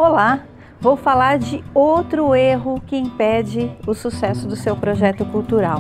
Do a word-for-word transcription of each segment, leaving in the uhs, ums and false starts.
Olá, vou falar de outro erro que impede o sucesso do seu projeto cultural.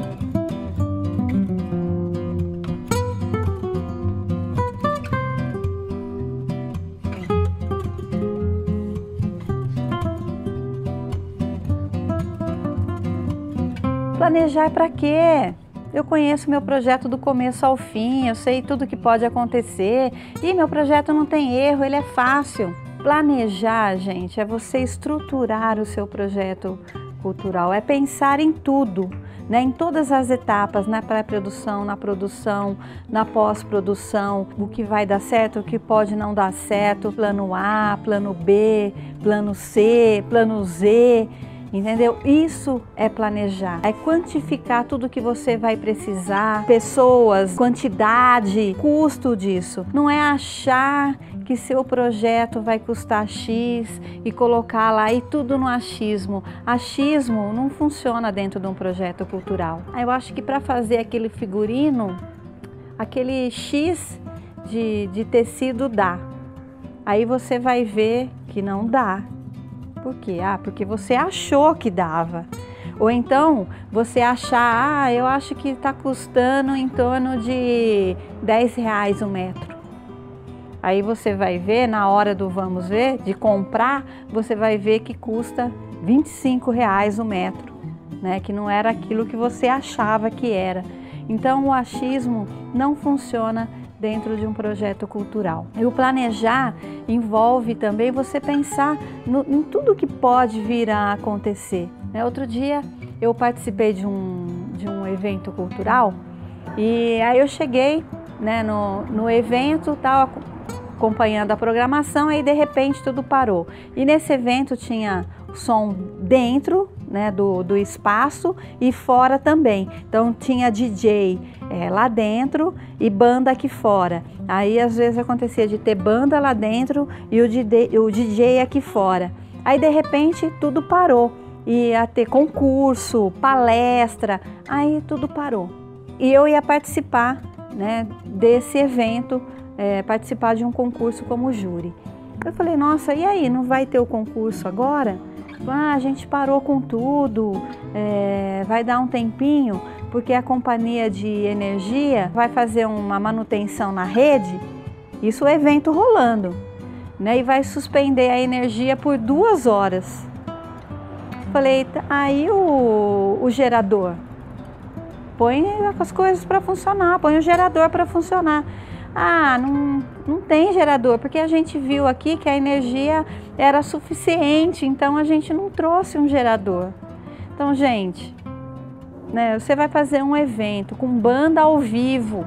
Planejar para quê? Eu conheço meu projeto do começo ao fim, eu sei tudo que pode acontecer e meu projeto não tem erro, ele é fácil. Planejar, gente, é você estruturar o seu projeto cultural, é pensar em tudo, né? Em todas as etapas, na pré-produção, na produção, na pós-produção, o que vai dar certo, o que pode não dar certo, plano A, plano B, plano C, plano Z. Entendeu? Isso é planejar, é quantificar tudo que você vai precisar, pessoas, quantidade, custo disso. Não é achar que seu projeto vai custar X e colocar lá e tudo no achismo. Achismo não funciona dentro de um projeto cultural. Eu acho que para fazer aquele figurino, aquele X de, de tecido dá. Aí você vai ver que não dá. Por quê? Ah, porque você achou que dava. Ou então, você achar, ah, eu acho que está custando em torno de dez reais o metro. Aí você vai ver, na hora do vamos ver, de comprar, você vai ver que custa vinte e cinco reais o metro, né? Que não era aquilo que você achava que era. Então, o achismo não funciona dentro de um projeto cultural. E o planejar envolve também você pensar no, em tudo que pode vir a acontecer. Né? Outro dia eu participei de um, de um evento cultural e aí eu cheguei, né, no, no evento, estava acompanhando a programação, aí de repente tudo parou. E nesse evento tinha som dentro, né, do, do espaço e fora também. Então tinha D J é, lá dentro e banda aqui fora. Aí às vezes acontecia de ter banda lá dentro e o D J, o D J aqui fora. Aí de repente tudo parou. Ia ter concurso, palestra, aí tudo parou. E eu ia participar, né, desse evento, é, participar de um concurso como júri. Eu falei, nossa, e aí, não vai ter o concurso agora? Ah, a gente parou com tudo, é, vai dar um tempinho, porque a companhia de energia vai fazer uma manutenção na rede, isso é o evento rolando, né? E vai suspender a energia por duas horas. Falei, aí o, o gerador, põe as coisas para funcionar, põe o gerador para funcionar. Ah, não, não tem gerador, porque a gente viu aqui que a energia era suficiente, então a gente não trouxe um gerador. Então, gente, né, você vai fazer um evento com banda ao vivo,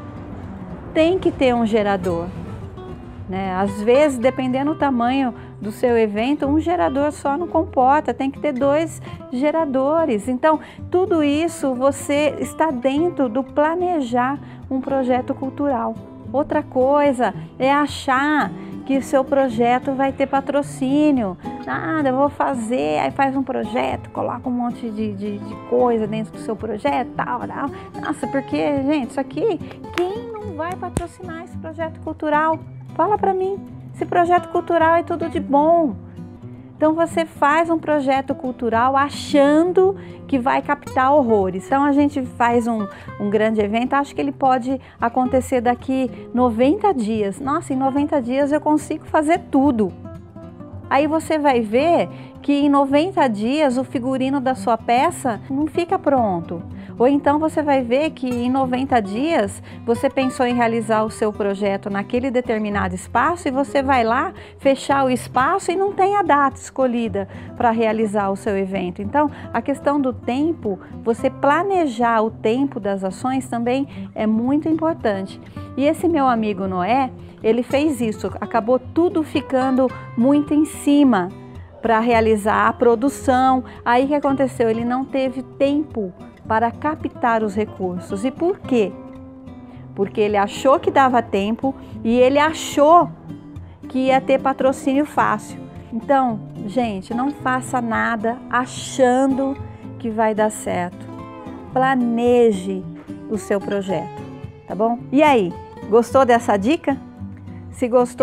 tem que ter um gerador. Né? Às vezes, dependendo do tamanho do seu evento, um gerador só não comporta, tem que ter dois geradores. Então, tudo isso você está dentro do planejar um projeto cultural. Outra coisa é achar que o seu projeto vai ter patrocínio. Nada, eu vou fazer, aí faz um projeto, coloca um monte de, de, de coisa dentro do seu projeto, tal, tal. Nossa, porque, gente, isso aqui, quem não vai patrocinar esse projeto cultural? Fala para mim, esse projeto cultural é tudo de bom. Então você faz um projeto cultural achando que vai captar horrores. Então a gente faz um, um grande evento, acho que ele pode acontecer daqui noventa dias. Nossa, em noventa dias eu consigo fazer tudo. Aí você vai ver que em noventa dias o figurino da sua peça não fica pronto. Ou então você vai ver que em noventa dias você pensou em realizar o seu projeto naquele determinado espaço e você vai lá fechar o espaço e não tem a data escolhida para realizar o seu evento. Então, a questão do tempo, você planejar o tempo das ações também é muito importante. E esse meu amigo Noé, ele fez isso, acabou tudo ficando muito em cima para realizar a produção. Aí o que aconteceu? Ele não teve tempo para captar os recursos. E por quê? Porque ele achou que dava tempo e ele achou que ia ter patrocínio fácil. Então, gente, não faça nada achando que vai dar certo. Planeje o seu projeto, tá bom? E aí, gostou dessa dica? Se gostou,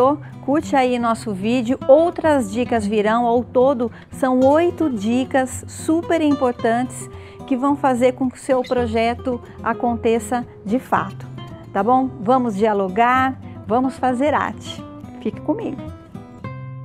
Curte aí nosso vídeo, outras dicas virão, ao todo são oito dicas super importantes que vão fazer com que o seu projeto aconteça de fato, tá bom? Vamos dialogar, vamos fazer arte. Fique comigo.